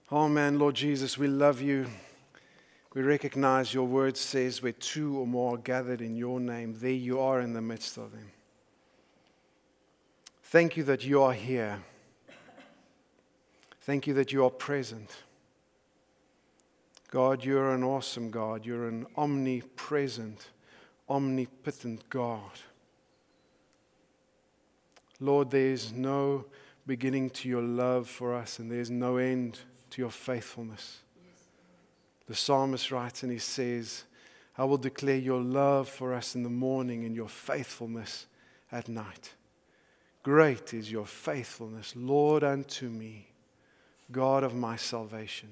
Oh man, Lord Jesus, we love you. We recognize your word says where two or more are gathered in your name, there you are in the midst of them. Thank you that you are here. Thank you that you are present. God, you're an awesome God. You're an omnipresent, omnipotent God. Lord, there is no beginning to your love for us, and there is no end to your faithfulness. The psalmist writes and he says, I will declare your love for us in the morning and your faithfulness at night. Great is your faithfulness, Lord, unto me, God of my salvation.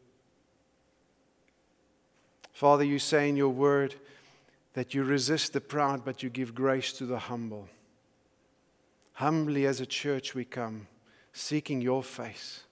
Father, you say in your word that you resist the proud, but you give grace to the humble. Humbly as a church we come, seeking your face,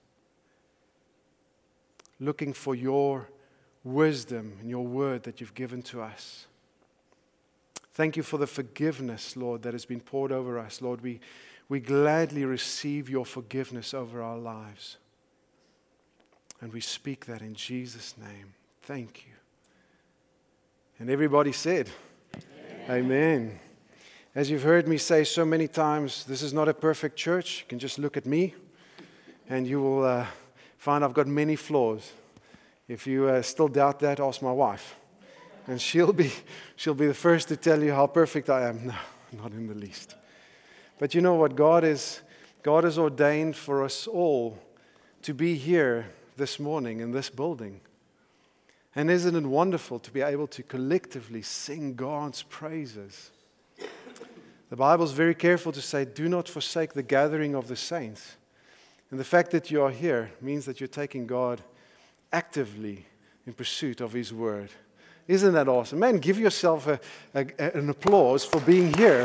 looking for your wisdom and your word that you've given to us. Thank you for the forgiveness, Lord, that has been poured over us. Lord, we gladly receive your forgiveness over our lives. And we speak that in Jesus' name. Thank you. And everybody said, Amen. As you've heard me say so many times, this is not a perfect church. You can just look at me and you will find I've got many flaws. If you still doubt that, ask my wife. And she'll be the first to tell you how perfect I am. No, not in the least. But you know what? God has ordained for us all to be here this morning in this building. And isn't it wonderful to be able to collectively sing God's praises? The Bible is very careful to say, do not forsake the gathering of the saints. And the fact that you are here means that you're taking God actively in pursuit of His Word. Isn't that awesome? Man, give yourself an applause for being here.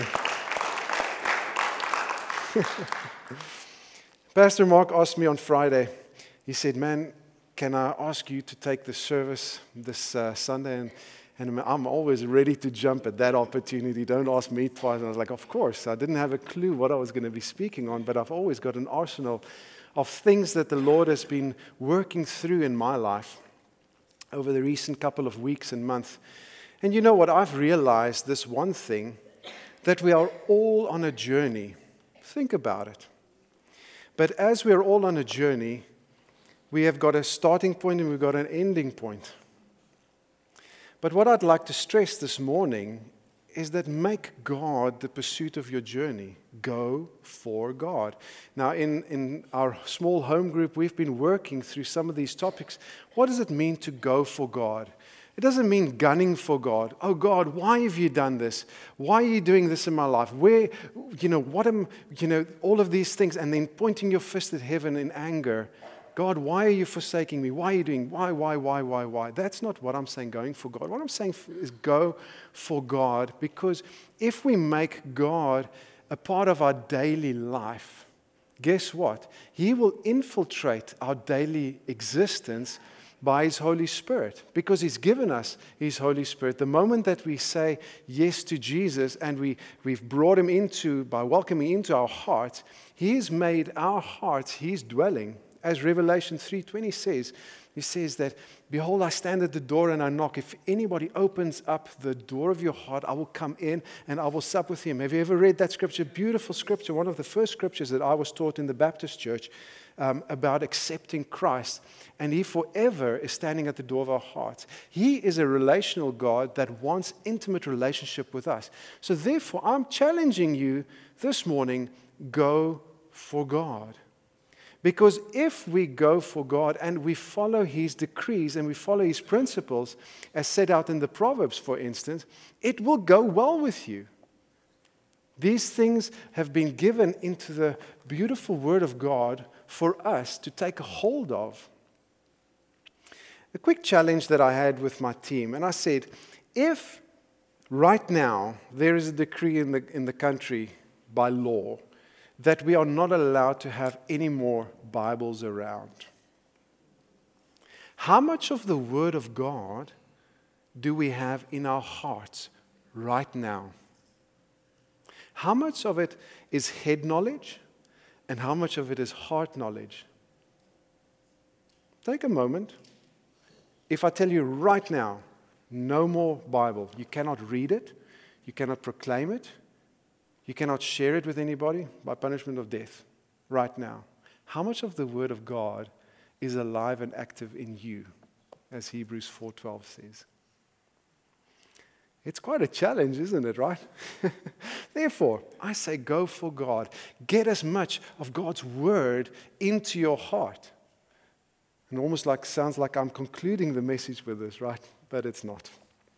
Pastor Mark asked me on Friday, he said, man, can I ask you to take the service this Sunday? And I'm always ready to jump at that opportunity. Don't ask me twice. And I was like, of course. I didn't have a clue what I was going to be speaking on, but I've always got an arsenal of things that the Lord has been working through in my life over the recent couple of weeks and months. And you know what? I've realized this one thing, that we are all on a journey. Think about it. But as we're all on a journey, we have got a starting point and we've got an ending point. But what I'd like to stress this morning is that make God the pursuit of your journey. Go for God. Now, in our small home group, we've been working through some of these topics. What does it mean to go for God? It doesn't mean gunning for God. Oh God, why have you done this? Why are you doing this in my life? Where, all of these things, and then pointing your fist at heaven in anger. God, why are you forsaking me? Why are you doing? Why? That's not what I'm saying, going for God. What I'm saying is go for God, because if we make God a part of our daily life, guess what? He will infiltrate our daily existence by His Holy Spirit, because He's given us His Holy Spirit. The moment that we say yes to Jesus and we've brought Him into, by welcoming into our hearts, He's made our hearts His dwelling. As Revelation 3:20 says, He says that, behold, I stand at the door and I knock. If anybody opens up the door of your heart, I will come in and I will sup with him. Have you ever read that scripture? Beautiful scripture. One of the first scriptures that I was taught in the Baptist church about accepting Christ. And He forever is standing at the door of our hearts. He is a relational God that wants intimate relationship with us. So therefore, I'm challenging you this morning, go for God. Because if we go for God and we follow His decrees and we follow His principles, as set out in the Proverbs, for instance, it will go well with you. These things have been given into the beautiful Word of God for us to take a hold of. A quick challenge that I had with my team, and I said, if right now there is a decree in the country by law that we are not allowed to have any more Bibles around, how much of the Word of God do we have in our hearts right now? How much of it is head knowledge and how much of it is heart knowledge? take a moment. If I tell you right now, no more Bible, you cannot read it, you cannot proclaim it, you cannot share it with anybody by punishment of death, right now. How much of the Word of God is alive and active in you, as Hebrews 4:12 says? It's quite a challenge, isn't it, right? Therefore, I say go for God. Get as much of God's Word into your heart. And almost like sounds like I'm concluding the message with this, right? But it's not.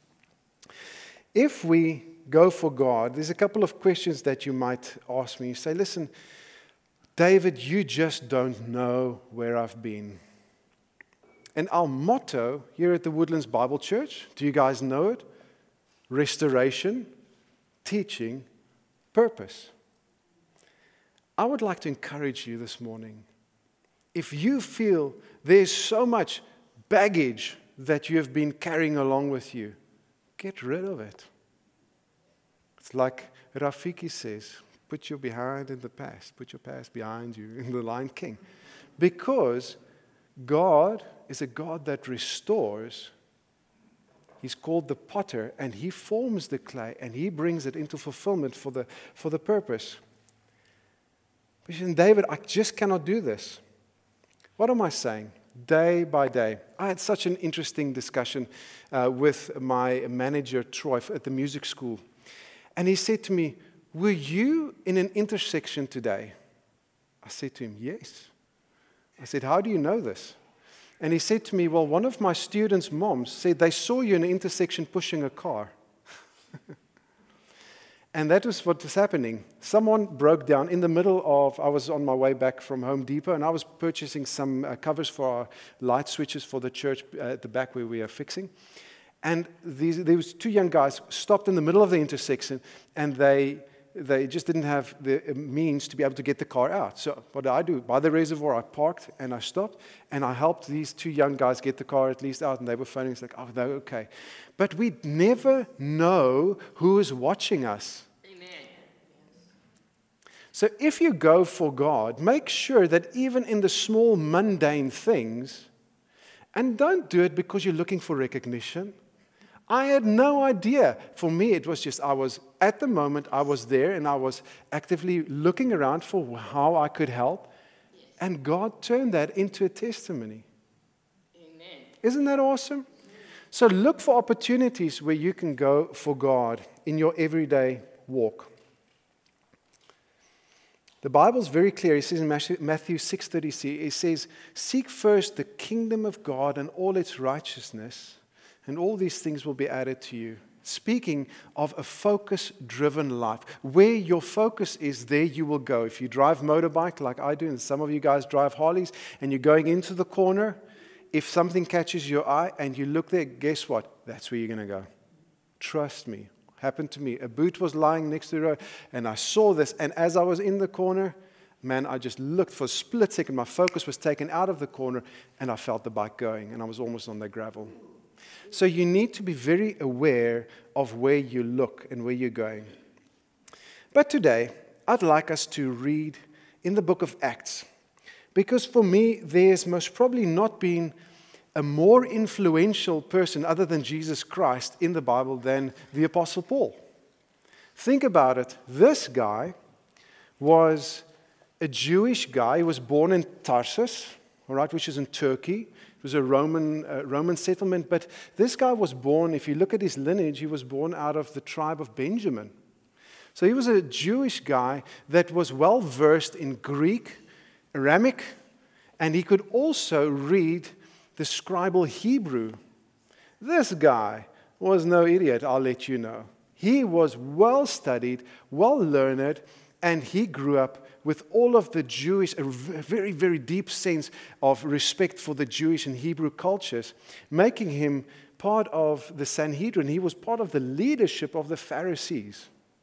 If we go for God, there's a couple of questions that you might ask me. You say, listen, David, you just don't know where I've been. And our motto here at the Woodlands Bible Church, do you guys know it? Restoration, teaching, purpose. I would like to encourage you this morning. If you feel there's so much baggage that you have been carrying along with you, get rid of it. It's like Rafiki says, put your behind in the past, put your past behind you in the Lion King. Because God is a God that restores. He's called the potter, and He forms the clay, and He brings it into fulfillment for the purpose. But you say, David, I just cannot do this. What am I saying? Day by day. I had such an interesting discussion with my manager, Troy, at the music school. And he said to me, were you in an intersection today? I said to him, yes. I said, how do you know this? And he said to me, well, one of my students' moms said they saw you in an intersection pushing a car. And that was what was happening. Someone broke down in the middle of, I was on my way back from Home Depot, and I was purchasing some covers for our light switches for the church at the back where we are fixing. And there was two young guys stopped in the middle of the intersection, and they just didn't have the means to be able to get the car out. So what did I do? By the reservoir, I parked, and I stopped, and I helped these two young guys get the car at least out, and they were phoning. It's like, oh, they're okay. But we never know who is watching us. Amen. So if you go for God, make sure that even in the small mundane things, and don't do it because you're looking for recognition. I had no idea. For me, it was just, at the moment, I was there and I was actively looking around for how I could help. Yes. And God turned that into a testimony. Amen. Isn't that awesome? So look for opportunities where you can go for God in your everyday walk. The Bible's very clear. It says in Matthew 6:33, it says, seek first the kingdom of God and all its righteousness, and all these things will be added to you. Speaking of a focus-driven life. Where your focus is, there you will go. If you drive motorbike like I do, and some of you guys drive Harleys, and you're going into the corner, if something catches your eye and you look there, guess what? That's where you're going to go. Trust me. Happened to me. A boot was lying next to the road, and I saw this, and as I was in the corner, man, I just looked for a split second. My focus was taken out of the corner, and I felt the bike going, and I was almost on the gravel. So you need to be very aware of where you look and where you're going. But today, I'd like us to read in the book of Acts, because for me, there's most probably not been a more influential person other than Jesus Christ in the Bible than the Apostle Paul. Think about it. This guy was a Jewish guy. He was born in Tarsus, all right, which is in Turkey. It was a Roman settlement. But this guy was born, if you look at his lineage, he was born out of the tribe of Benjamin. So he was a Jewish guy that was well versed in Greek, Aramaic, and he could also read the scribal Hebrew. This guy was no idiot, I'll let you know. He was well studied, well learned, and he grew up with all of the Jewish, a very, very deep sense of respect for the Jewish and Hebrew cultures, making him part of the Sanhedrin. He was part of the leadership of the Pharisees.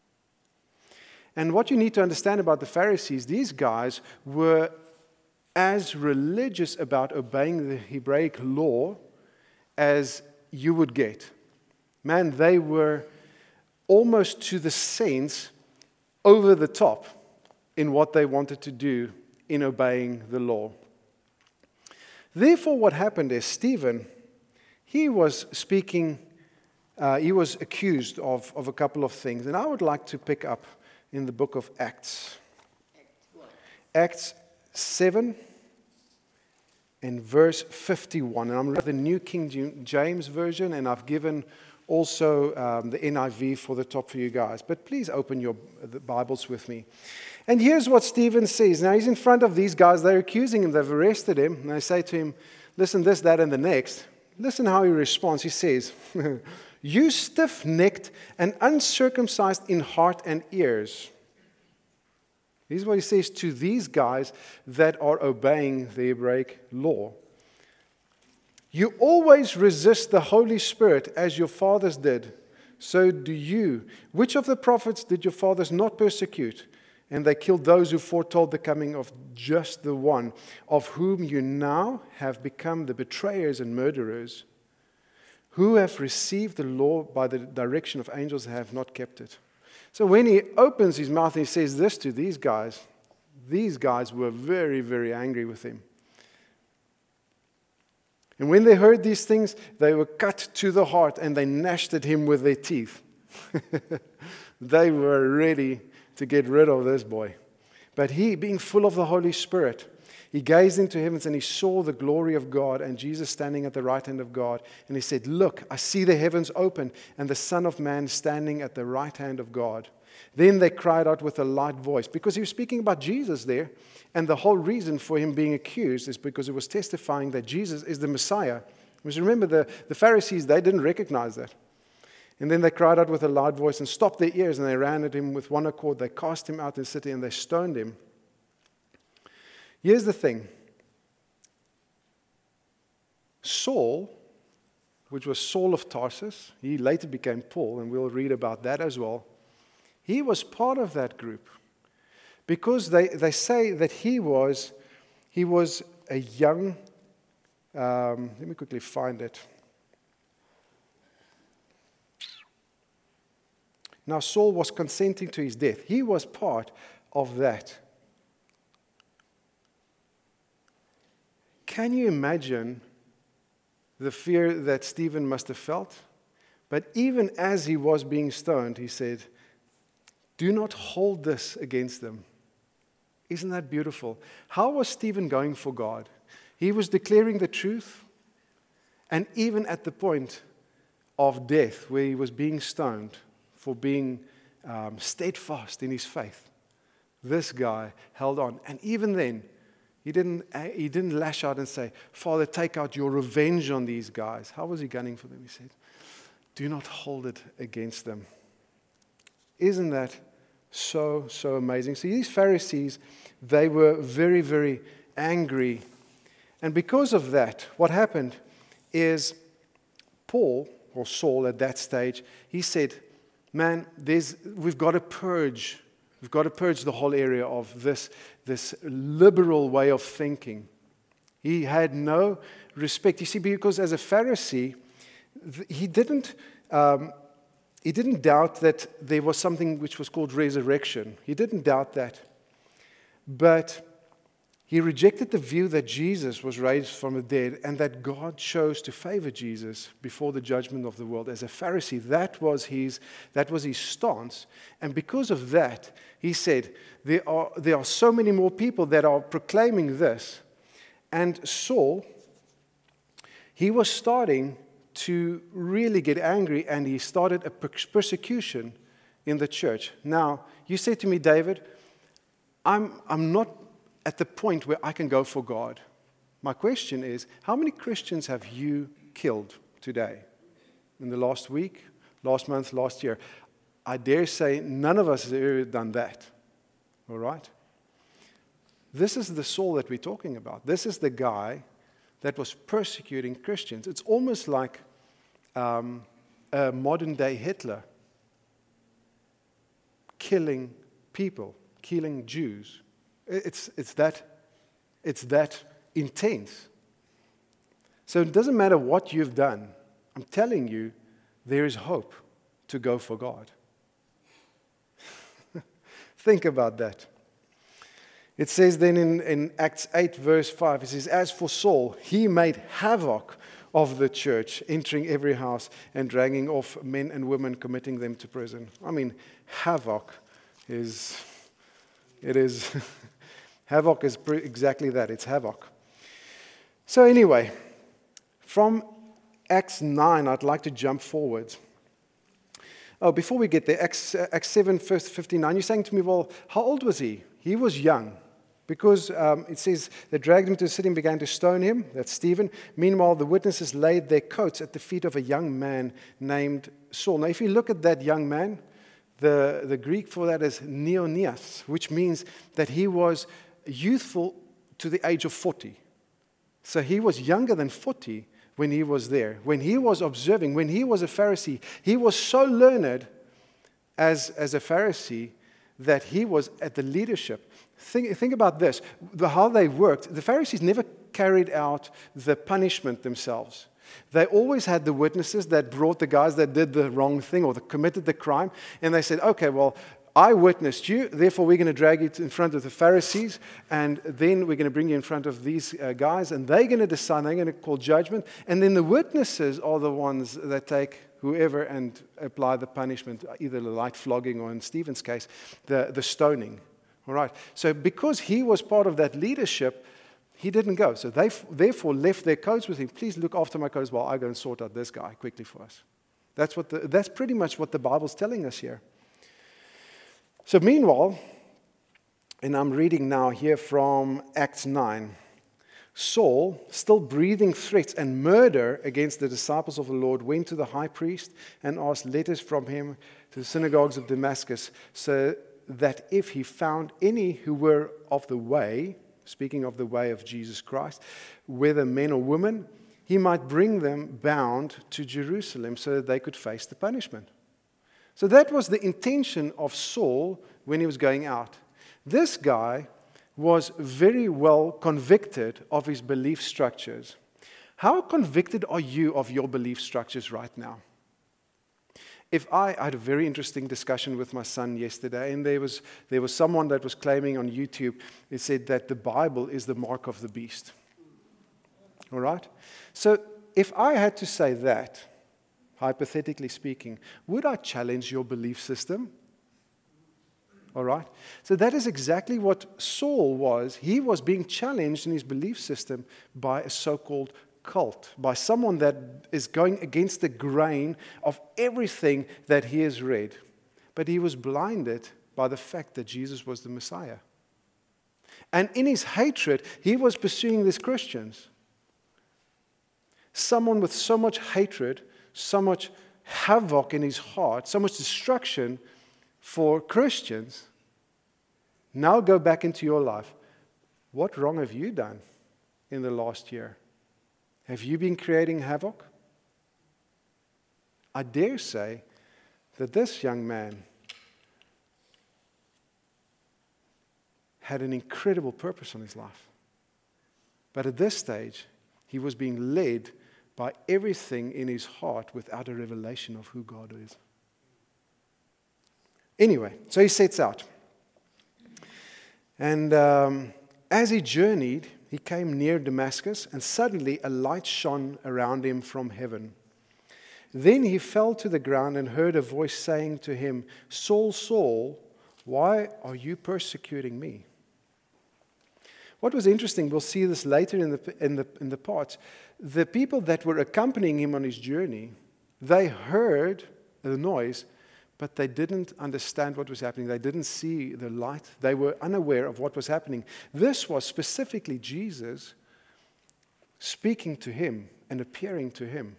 And what you need to understand about the Pharisees, these guys were as religious about obeying the Hebraic law as you would get. Man, they were almost to the sense over the top in what they wanted to do in obeying the law. Therefore, what happened is Stephen, he was speaking, he was accused of a couple of things. And I would like to pick up in the book of Acts. Acts 7 and verse 51. And I'm reading the New King James Version, and I've given also the NIV for the top for you guys. But please open the Bibles with me. And here's what Stephen says. Now, he's in front of these guys. They're accusing him. They've arrested him. And they say to him, listen, this, that, and the next. Listen how he responds. He says, you stiff-necked and uncircumcised in heart and ears. Here's what he says to these guys that are obeying the Hebraic law. You always resist the Holy Spirit as your fathers did. So do you. Which of the prophets did your fathers not persecute? And they killed those who foretold the coming of just the one, of whom you now have become the betrayers and murderers, who have received the law by the direction of angels and have not kept it. So when he opens his mouth and he says this to these guys were very, very angry with him. And when they heard these things, they were cut to the heart and they gnashed at him with their teeth. They were ready to get rid of this boy. But he, being full of the Holy Spirit, he gazed into heavens and he saw the glory of God and Jesus standing at the right hand of God. And he said, look, I see the heavens open and the Son of Man standing at the right hand of God. Then they cried out with a loud voice, because he was speaking about Jesus there. And the whole reason for him being accused is because he was testifying that Jesus is the Messiah. Because remember, the Pharisees, they didn't recognize that. And then they cried out with a loud voice and stopped their ears, and they ran at him with one accord. They cast him out of the city and they stoned him. Here's the thing. Saul, which was Saul of Tarsus, he later became Paul, and we'll read about that as well. He was part of that group because they say that he was a young, let me quickly find it. Now, Saul was consenting to his death. He was part of that. Can you imagine the fear that Stephen must have felt? But even as he was being stoned, he said, do not hold this against them. Isn't that beautiful? How was Stephen going for God? He was declaring the truth, and even at the point of death, where he was being stoned for being steadfast in his faith, this guy held on. And even then, he didn't lash out and say, Father, take out your revenge on these guys. How was he gunning for them? He said, do not hold it against them. Isn't that so amazing? So these Pharisees, they were very, very angry. And because of that, what happened is Paul, or Saul at that stage, he said, man, we've got to purge. We've got to purge the whole area of this liberal way of thinking. He had no respect. You see, because as a Pharisee, he didn't doubt that there was something which was called resurrection. He didn't doubt that. But he rejected the view that Jesus was raised from the dead and that God chose to favor Jesus before the judgment of the world. As a Pharisee, that was his stance. And because of that, he said, there are so many more people that are proclaiming this. And Saul, he was starting to really get angry, and he started a persecution in the church. Now, you say to me, David, I'm not at the point where I can go for God. My question is, how many Christians have you killed today? In the last week, last month, last year? I dare say none of us has ever done that. All right? This is the Saul that we're talking about. This is the guy that was persecuting Christians. It's almost like a modern-day Hitler killing people, killing Jews. It's that intense. So it doesn't matter what you've done. I'm telling you, there is hope to go for God. Think about that. It says then in Acts 8, verse 5, it says, as for Saul, he made havoc of the church, entering every house and dragging off men and women, committing them to prison. I mean, havoc is havoc is exactly that. It's havoc. So anyway, from Acts 9, I'd like to jump forward. Oh, before we get there, Acts 7, verse 59, you're saying to me, well, how old was he? He was young. Because it says they dragged him to the city and began to stone him. That's Stephen. Meanwhile, the witnesses laid their coats at the feet of a young man named Saul. Now, if you look at that young man, the Greek for that is neonias, which means that he was youthful to the age of 40. So he was younger than 40 when he was there. When he was observing, when he was a Pharisee, he was so learned as a Pharisee that he was at the leadership. Think about this, how they worked. The Pharisees never carried out the punishment themselves. They always had the witnesses that brought the guys that did the wrong thing or that committed the crime, and they said, okay, well, I witnessed you, therefore we're going to drag you in front of the Pharisees, and then we're going to bring you in front of these guys, and they're going to decide, they're going to call judgment, and then the witnesses are the ones that take whoever and apply the punishment, either the light flogging or in Stephen's case, the stoning. All right. So because he was part of that leadership, he didn't go. So they therefore left their coats with him. Please look after my coats while I go and sort out this guy quickly for us. That's pretty much what the Bible's telling us here. So meanwhile, and I'm reading now here from Acts 9, Saul, still breathing threats and murder against the disciples of the Lord, went to the high priest and asked letters from him to the synagogues of Damascus, so that if he found any who were of the way, speaking of the way of Jesus Christ, whether men or women, he might bring them bound to Jerusalem so that they could face the punishment. So that was the intention of Saul when he was going out. This guy was very well convicted of his belief structures. How convicted are you of your belief structures right now? I had a very interesting discussion with my son yesterday, and there was someone that was claiming on YouTube, it said that the Bible is the mark of the beast. All right? So if I had to say that, hypothetically speaking, would I challenge your belief system? All right? So that is exactly what Saul was. He was being challenged in his belief system by a so-called cult, by someone that is going against the grain of everything that he has read. But he was blinded by the fact that Jesus was the Messiah. And in his hatred, he was pursuing these Christians. Someone with so much hatred, so much havoc in his heart, so much destruction for Christians. Now go back into your life. What wrong have you done in the last year? Have you been creating havoc? I dare say that this young man had an incredible purpose on his life. But at this stage, he was being led by everything in his heart without a revelation of who God is. Anyway, so he sets out. And as he journeyed, he came near Damascus, and suddenly a light shone around him from heaven. Then he fell to the ground and heard a voice saying to him, "Saul, Saul, why are you persecuting me?" What was interesting, we'll see this later in the parts, the people that were accompanying him on his journey, they heard the noise, but they didn't understand what was happening. They didn't see the light. They were unaware of what was happening. This was specifically Jesus speaking to him and appearing to him.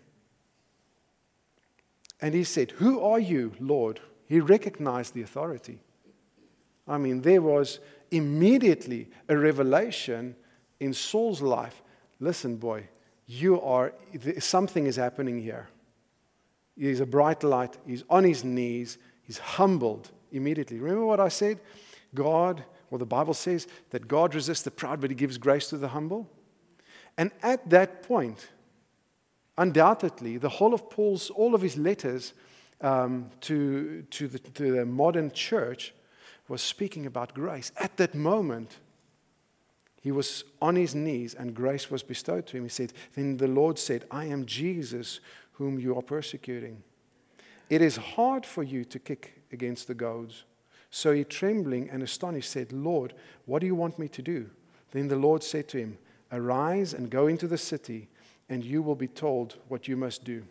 And he said, "Who are you, Lord?" He recognized the authority. I mean, there was immediately a revelation in Saul's life. Listen, boy, something is happening here. He's a bright light. He's on his knees. He's humbled immediately. Remember what I said? The Bible says that God resists the proud, but he gives grace to the humble. And at that point, undoubtedly, the whole of all of his letters to the modern church was speaking about grace. At that moment, he was on his knees and grace was bestowed to him. He said, then the Lord said, I am Jesus whom you are persecuting. It is hard for you to kick against the goads. So he, trembling and astonished, said, Lord, what do you want me to do? Then the Lord said to him, arise and go into the city, and you will be told what you must do.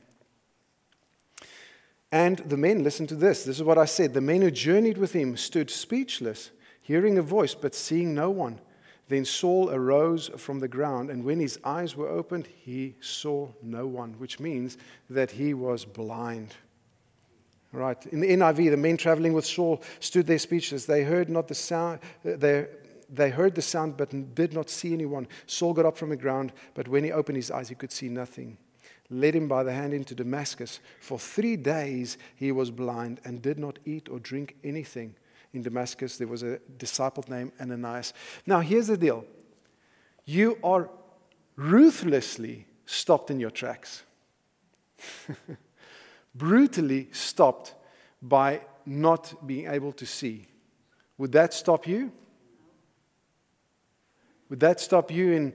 And the men, listen to this. This is what I said. The men who journeyed with him stood speechless, hearing a voice, but seeing no one. Then Saul arose from the ground, and when his eyes were opened, he saw no one, which means that he was blind. Right. In the NIV, the men traveling with Saul stood there speechless. They heard not the sound. They heard the sound, but did not see anyone. Saul got up from the ground, but when he opened his eyes, he could see nothing. Led him by the hand into Damascus. For 3 days he was blind and did not eat or drink anything. In Damascus, there was a disciple named Ananias. Now, here's the deal. You are ruthlessly stopped in your tracks. Brutally stopped by not being able to see. Would that stop you? Would that stop you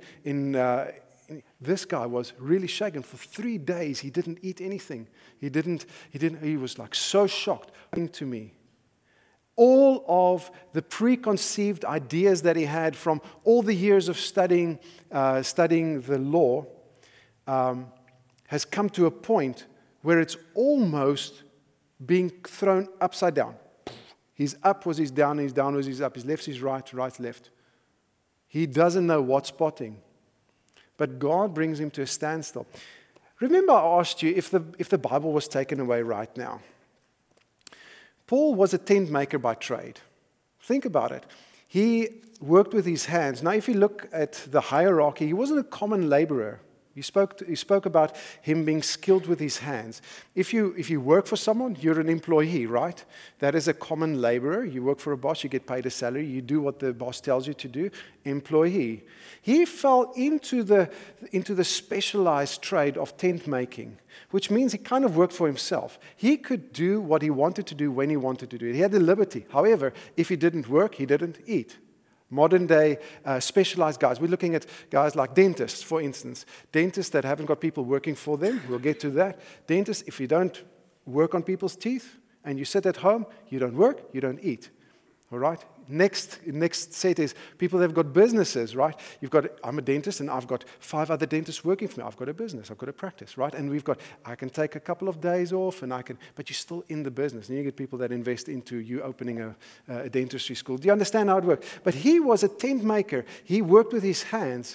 this guy was really shaken. For 3 days, he didn't eat anything. He was like so shocked. To me, all of the preconceived ideas that he had from all the years of studying the law has come to a point where it's almost being thrown upside down. His up was his down, his down was his up, his left is right, right, left. He doesn't know what's spotting. But God brings him to a standstill. Remember I asked you if the Bible was taken away right now. Paul was a tent maker by trade. Think about it. He worked with his hands. Now if you look at the hierarchy, he wasn't a common laborer. He spoke about him being skilled with his hands. If you work for someone, you're an employee, right? That is a common laborer. You work for a boss, you get paid a salary, you do what the boss tells you to do. Employee. He fell into the specialized trade of tent making, which means he kind of worked for himself. He could do what he wanted to do when he wanted to do it. He had the liberty. However, if he didn't work, he didn't eat. Modern day specialized guys. We're looking at guys like dentists, for instance. Dentists that haven't got people working for them. We'll get to that. Dentists, if you don't work on people's teeth and you sit at home, you don't work, you don't eat. All right? Next set is people that have got businesses, right? I'm a dentist and I've got 5 other dentists working for me. I've got a business, I've got a practice, right? And I can take a couple of days off but you're still in the business. And you get people that invest into you opening a dentistry school. Do you understand how it works? But he was a tent maker. He worked with his hands.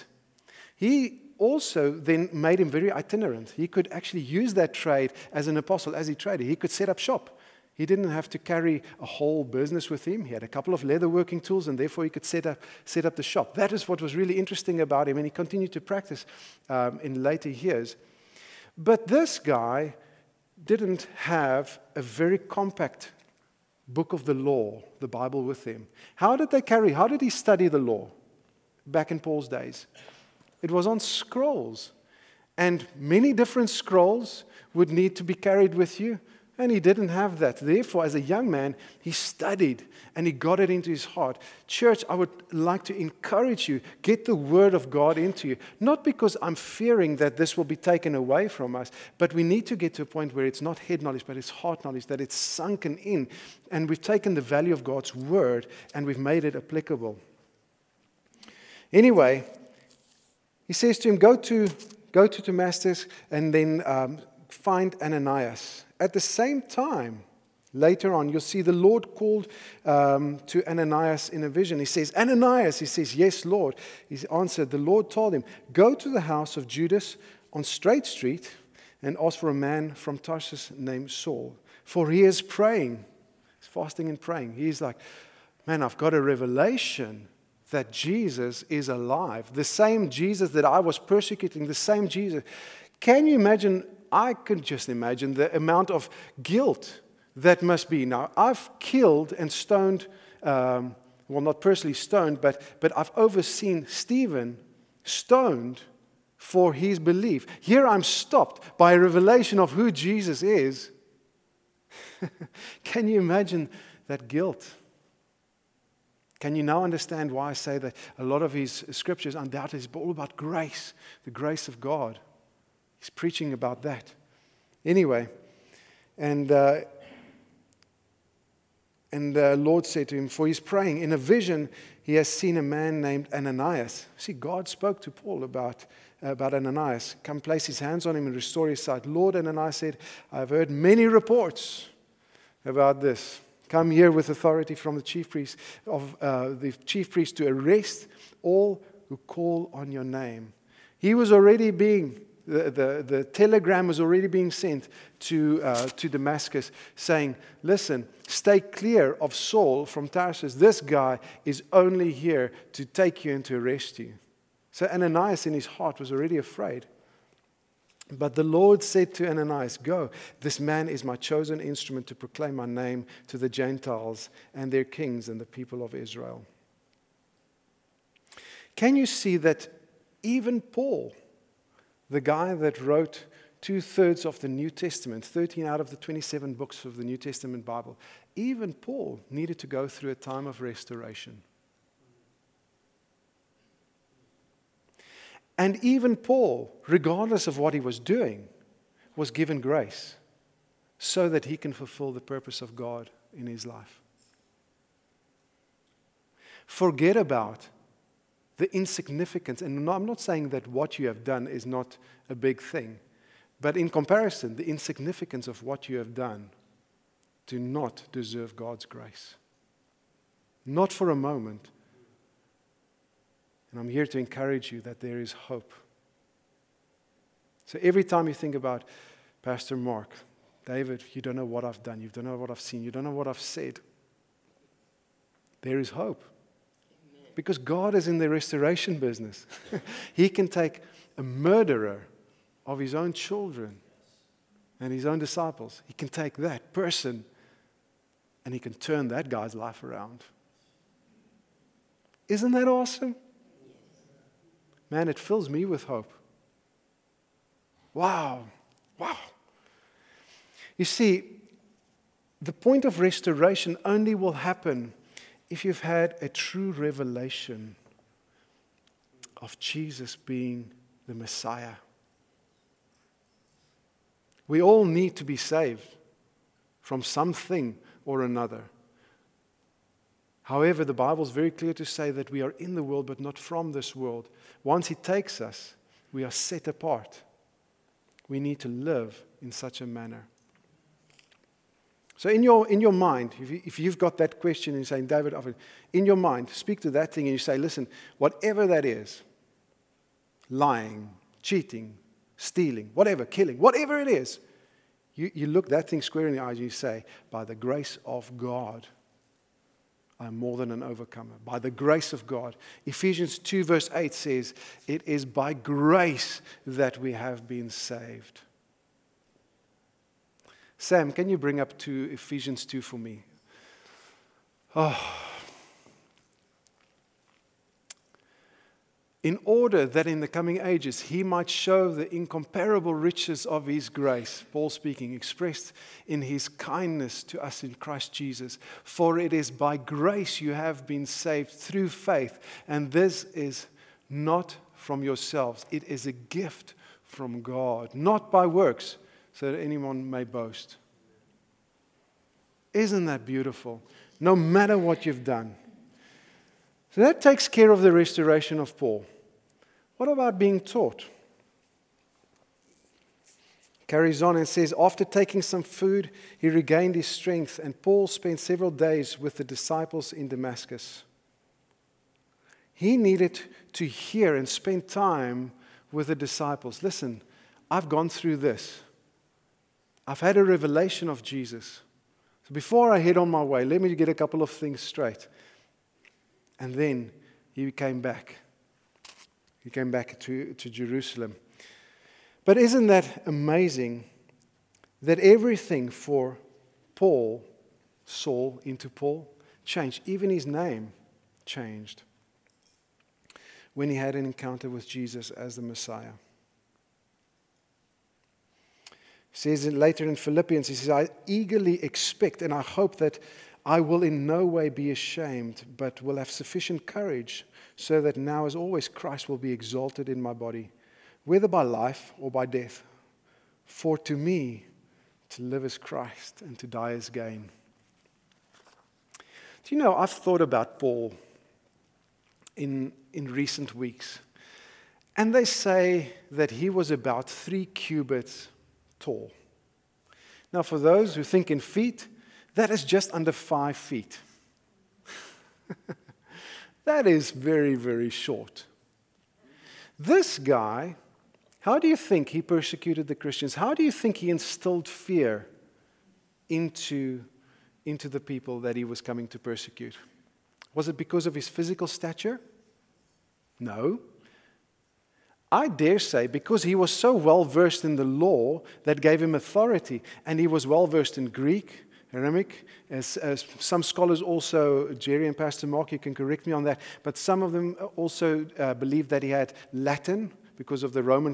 He also then made him very itinerant. He could actually use that trade as an apostle, as he traded. He could set up shop. He didn't have to carry a whole business with him. He had a couple of leather working tools, and therefore he could set up the shop. That is what was really interesting about him, and he continued to practice in later years. But this guy didn't have a very compact book of the law, the Bible, with him. How did he study the law back in Paul's days? It was on scrolls, and many different scrolls would need to be carried with you. And he didn't have that. Therefore, as a young man, he studied and he got it into his heart. Church, I would like to encourage you, get the Word of God into you. Not because I'm fearing that this will be taken away from us, but we need to get to a point where it's not head knowledge, but it's heart knowledge, that it's sunken in. And we've taken the value of God's Word and we've made it applicable. Anyway, he says to him, go to Damascus and then find Ananias. At the same time, later on, you'll see the Lord called to Ananias in a vision. He says, Ananias. He says, yes, Lord. He answered, the Lord told him, go to the house of Judas on Straight Street and ask for a man from Tarsus named Saul. For he is praying. He's fasting and praying. He's like, man, I've got a revelation that Jesus is alive. The same Jesus that I was persecuting, the same Jesus. Can you imagine? I can just imagine the amount of guilt that must be. Now, I've killed and stoned, well, not personally stoned, but I've overseen Stephen stoned for his belief. Here I'm stopped by a revelation of who Jesus is. Can you imagine that guilt? Can you now understand why I say that a lot of his scriptures undoubtedly is all about grace, the grace of God? He's preaching about that. Anyway, and the Lord said to him, for he's praying, in a vision he has seen a man named Ananias. See, God spoke to Paul about Ananias. Come place his hands on him and restore his sight. Lord, Ananias said, I've heard many reports about this. Come here with authority from the chief priest to arrest all who call on your name. He was already being, the telegram was already being sent to Damascus saying, listen, stay clear of Saul from Tarsus. This guy is only here to take you and to arrest you. So Ananias in his heart was already afraid. But the Lord said to Ananias, go, this man is my chosen instrument to proclaim my name to the Gentiles and their kings and the people of Israel. Can you see that even Paul, the guy that wrote 2/3 of the New Testament, 13 out of the 27 books of the New Testament Bible, even Paul needed to go through a time of restoration. And even Paul, regardless of what he was doing, was given grace so that he can fulfill the purpose of God in his life. Forget about the insignificance. And I'm not saying that what you have done is not a big thing. But in comparison, the insignificance of what you have done do not deserve God's grace. Not for a moment. And I'm here to encourage you that there is hope. So every time you think about Pastor Mark, David, you don't know what I've done, you don't know what I've seen, you don't know what I've said, there is hope. Because God is in the restoration business. He can take a murderer of his own children and his own disciples. He can take that person and he can turn that guy's life around. Isn't that awesome? Man, it fills me with hope. Wow. Wow. You see, the point of restoration only will happen if you've had a true revelation of Jesus being the Messiah. We all need to be saved from something or another. However, the Bible is very clear to say that we are in the world, but not from this world. Once He takes us, we are set apart. We need to live in such a manner. So in your mind, if you've got that question and you're saying, David, in your mind, speak to that thing and you say, listen, whatever that is, lying, cheating, stealing, whatever, killing, whatever it is, you look that thing square in the eyes and you say, by the grace of God, I'm more than an overcomer. By the grace of God. Ephesians 2 verse 8 says, it is by grace that we have been saved. Sam, can you bring up to Ephesians 2 for me? In order that in the coming ages He might show the incomparable riches of His grace, Paul speaking, expressed in His kindness to us in Christ Jesus. For it is by grace you have been saved through faith, and this is not from yourselves. It is a gift from God, not by works, so that anyone may boast. Isn't that beautiful? No matter what you've done. So that takes care of the restoration of Paul. What about being taught? Carries on and says, after taking some food, he regained his strength, and Paul spent several days with the disciples in Damascus. He needed to hear and spend time with the disciples. Listen, I've gone through this. I've had a revelation of Jesus. So before I head on my way, let me get a couple of things straight. And then he came back. He came back to Jerusalem. But isn't that amazing that everything for Paul, Saul into Paul, changed? Even his name changed when he had an encounter with Jesus as the Messiah. He says it later in Philippians, he says, I eagerly expect and I hope that I will in no way be ashamed, but will have sufficient courage, so that now as always Christ will be exalted in my body, whether by life or by death. For to me, to live is Christ, and to die is gain. Do you know, I've thought about Paul in recent weeks. And they say that he was about 3 cubits tall. Now, for those who think in feet, that is just under 5 feet. That is very, very short. This guy, how do you think he persecuted the Christians? How do you think he instilled fear into the people that he was coming to persecute? Was it because of his physical stature? No. I dare say because he was so well versed in the law that gave him authority, and he was well versed in Greek, Aramaic, as some scholars also, Jerry and Pastor Mark, you can correct me on that, but some of them also believe that he had Latin because of the Roman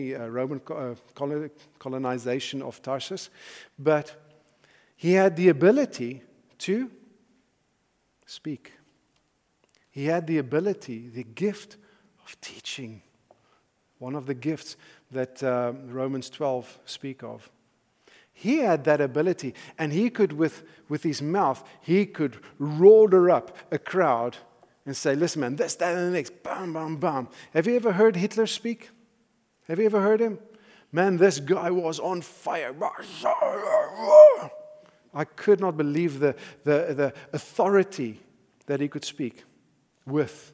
colonization of Tarsus, but he had the ability to speak. He had the ability, the gift of teaching. One of the gifts that Romans 12 speak of. He had that ability, and he could, with his mouth, he could roar up a crowd and say, listen man, this, that, and the next, bam, bam, bam. Have you ever heard Hitler speak? Have you ever heard him? Man, this guy was on fire. I could not believe the authority that he could speak with.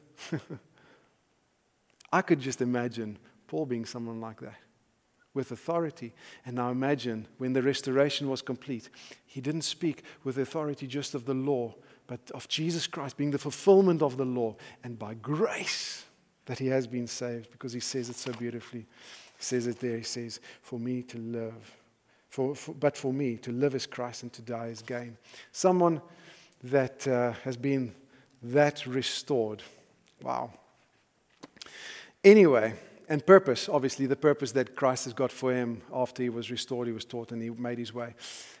I could just imagine Paul being someone like that, with authority. And now imagine when the restoration was complete, he didn't speak with authority just of the law, but of Jesus Christ being the fulfillment of the law, and by grace that he has been saved, because he says it so beautifully. He says it there, he says, for me to live, but for me to live is Christ and to die is gain. Someone that has been that restored. Wow. Anyway, and purpose, obviously, the purpose that Christ has got for him after he was restored, he was taught, and he made his way.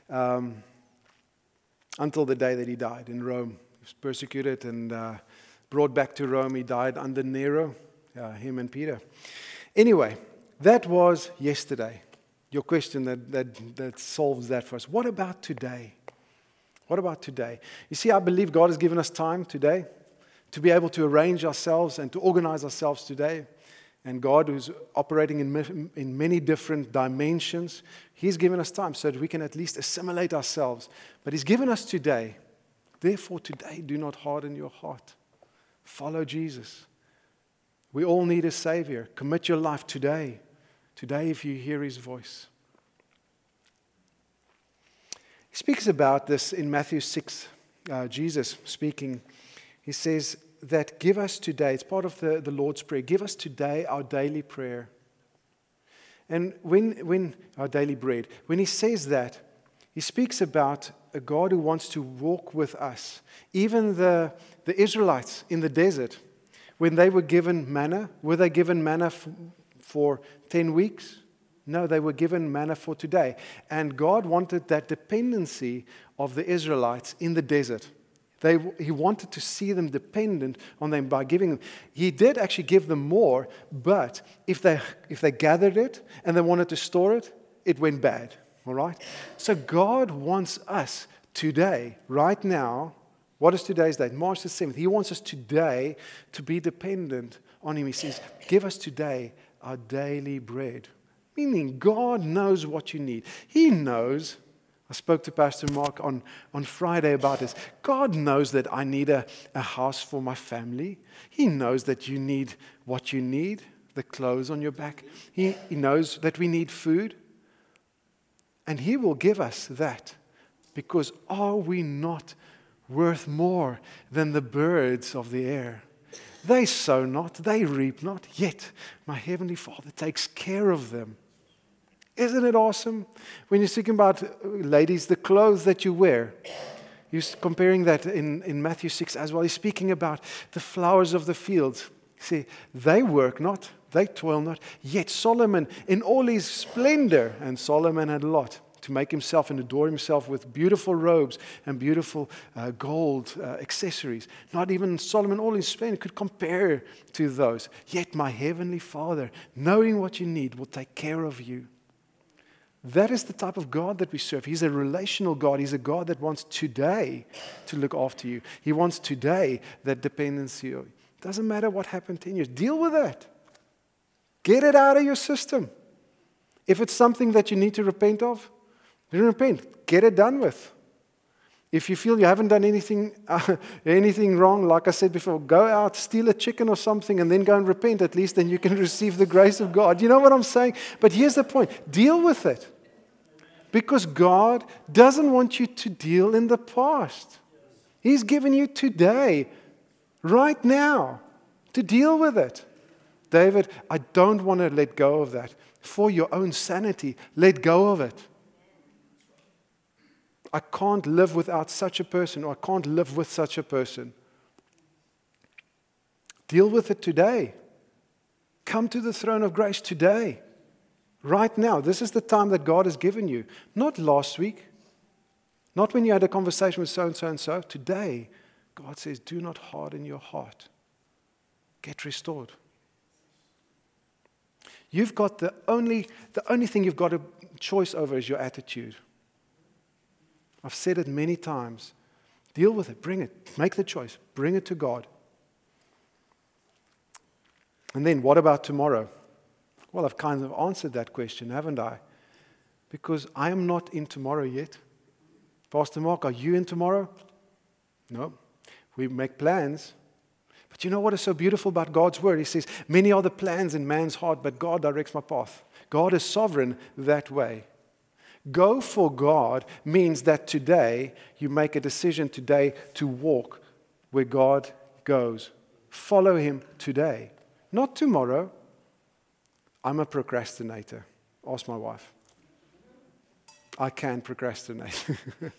Until the day that he died in Rome. He was persecuted and brought back to Rome. He died under Nero, him and Peter. Anyway, that was yesterday. Your question that solves that for us. What about today? What about today? You see, I believe God has given us time today to be able to arrange ourselves and to organize ourselves today. And God, who's operating in many different dimensions, He's given us time so that we can at least assimilate ourselves. But He's given us today. Therefore, today, do not harden your heart. Follow Jesus. We all need a Savior. Commit your life today. Today, if you hear His voice. He speaks about this in Matthew 6. Jesus speaking. He says that give us today, it's part of the Lord's Prayer, give us today our daily prayer. And when our daily bread, when he says that, he speaks about a God who wants to walk with us. Even the Israelites in the desert, when they were given manna, were they given manna for 10 weeks? No, they were given manna for today. And God wanted that dependency of the Israelites in the desert. He wanted to see them dependent on them by giving them. He did actually give them more, but if they gathered it and they wanted to store it, it went bad. All right? So God wants us today, right now. What is today's date? March the 7th. He wants us today to be dependent on Him. He says, give us today our daily bread. Meaning God knows what you need. He knows. I spoke to Pastor Mark on Friday about this. God knows that I need a house for my family. He knows that you need what you need, the clothes on your back. He knows that we need food. And He will give us that. Because are we not worth more than the birds of the air? They sow not, they reap not, yet my Heavenly Father takes care of them. Isn't it awesome? When you're speaking about, ladies, the clothes that you wear, you're comparing that in Matthew 6 as well. He's speaking about the flowers of the fields. See, they work not, they toil not, yet Solomon in all his splendor, and Solomon had a lot to make himself and adorn himself with beautiful robes and beautiful gold accessories. Not even Solomon, all his splendor, could compare to those. Yet my heavenly Father, knowing what you need, will take care of you. That is the type of God that we serve. He's a relational God. He's a God that wants today to look after you. He wants today that dependency. It doesn't matter what happened 10 years. Deal with that. Get it out of your system. If it's something that you need to repent of, then repent. Get it done with. If you feel you haven't done anything wrong, like I said before, go out, steal a chicken or something, and then go and repent. At least then you can receive the grace of God. You know what I'm saying? But here's the point. Deal with it. Because God doesn't want you to deal in the past. He's given you today, right now, to deal with it. David, I don't want to let go of that. For your own sanity, let go of it. I can't live without such a person, or I can't live with such a person. Deal with it today. Come to the throne of grace today. Right now. This is the time that God has given you. Not last week. Not when you had a conversation with so-and-so and so. Today, God says, do not harden your heart. Get restored. You've got the only thing you've got a choice over is your attitude. I've said it many times. Deal with it. Bring it. Make the choice. Bring it to God. And then what about tomorrow? Well, I've kind of answered that question, haven't I? Because I am not in tomorrow yet. Pastor Mark, are you in tomorrow? No. We make plans. But you know what is so beautiful about God's word? He says, many are the plans in man's heart, but God directs my path. God is sovereign that way. Go for God means that today you make a decision today to walk where God goes. Follow Him today, not tomorrow. I'm a procrastinator. Ask my wife. I can procrastinate.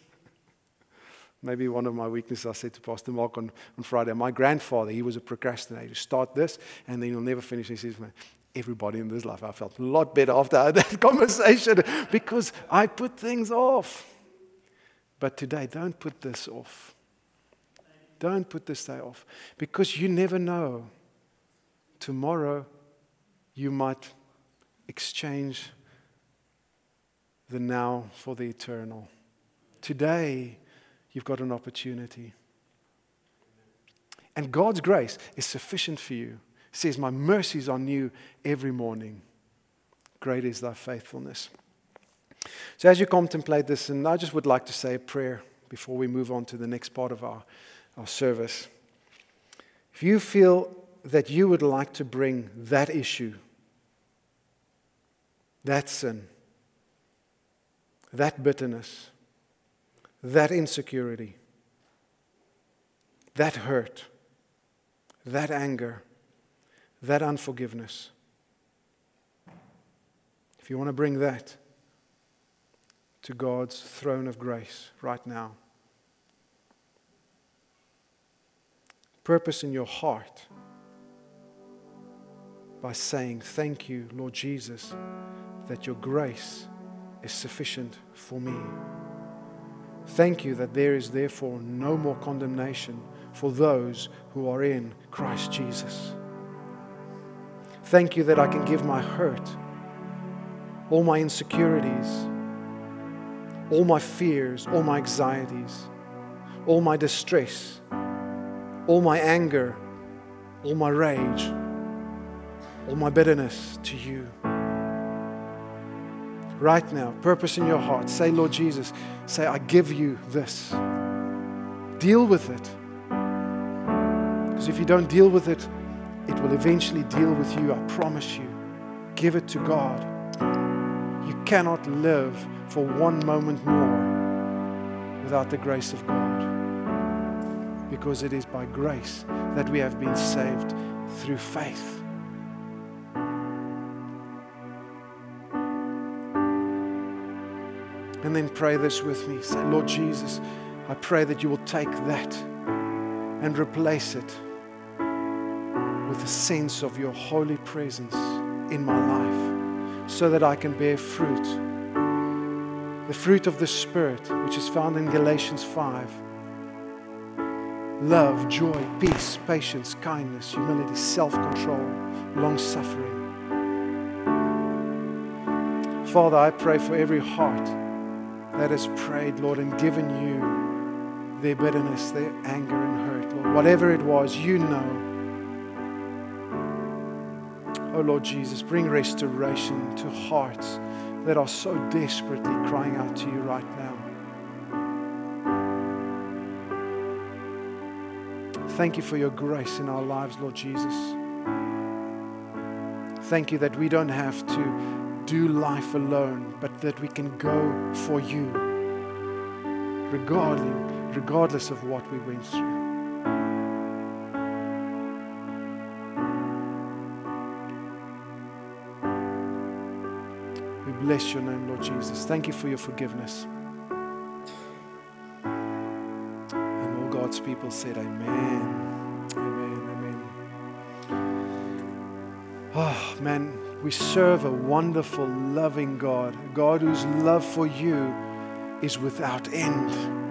Maybe one of my weaknesses, I said to Pastor Mark on Friday, my grandfather, he was a procrastinator. Start this, and then you'll never finish. He says, man, everybody in this life, I felt a lot better after I had that conversation because I put things off. But today, don't put this off. Don't put this day off. Because you never know. Tomorrow, you might exchange the now for the eternal. Today, you've got an opportunity. And God's grace is sufficient for you. It says, my mercies are new every morning. Great is thy faithfulness. So as you contemplate this, and I just would like to say a prayer before we move on to the next part of our service. If you feel that you would like to bring that issue, that sin, that bitterness, that insecurity, that hurt, that anger, that unforgiveness, if you want to bring that to God's throne of grace right now, purpose in your heart by saying, thank you, Lord Jesus, that your grace is sufficient for me. Thank you that there is therefore no more condemnation for those who are in Christ Jesus. Thank you that I can give my hurt, all my insecurities, all my fears, all my anxieties, all my distress, all my anger, all my rage, all my bitterness to you. Right now, purpose in your heart. Say, Lord Jesus, say, I give you this. Deal with it. Because if you don't deal with it, it will eventually deal with you. I promise you. Give it to God. You cannot live for one moment more without the grace of God. Because it is by grace that we have been saved through faith. And then pray this with me. Say, Lord Jesus, I pray that you will take that and replace it with a sense of your holy presence in my life so that I can bear fruit The fruit of the Spirit, which is found in Galatians 5. Love, joy, peace, patience, kindness, humility, self-control, long-suffering. Father, I pray for every heart that has prayed, Lord, and given you their bitterness, their anger and hurt, Lord. Whatever it was, you know. Oh, Lord Jesus, bring restoration to hearts that are so desperately crying out to you right now. Thank you for your grace in our lives, Lord Jesus. Thank you that we don't have to do life alone, but that we can go for you, regardless of what we went through. We bless your name, Lord Jesus. Thank you for your forgiveness. God's people said, Amen, amen, amen. Oh, man, we serve a wonderful, loving God, a God whose love for you is without end.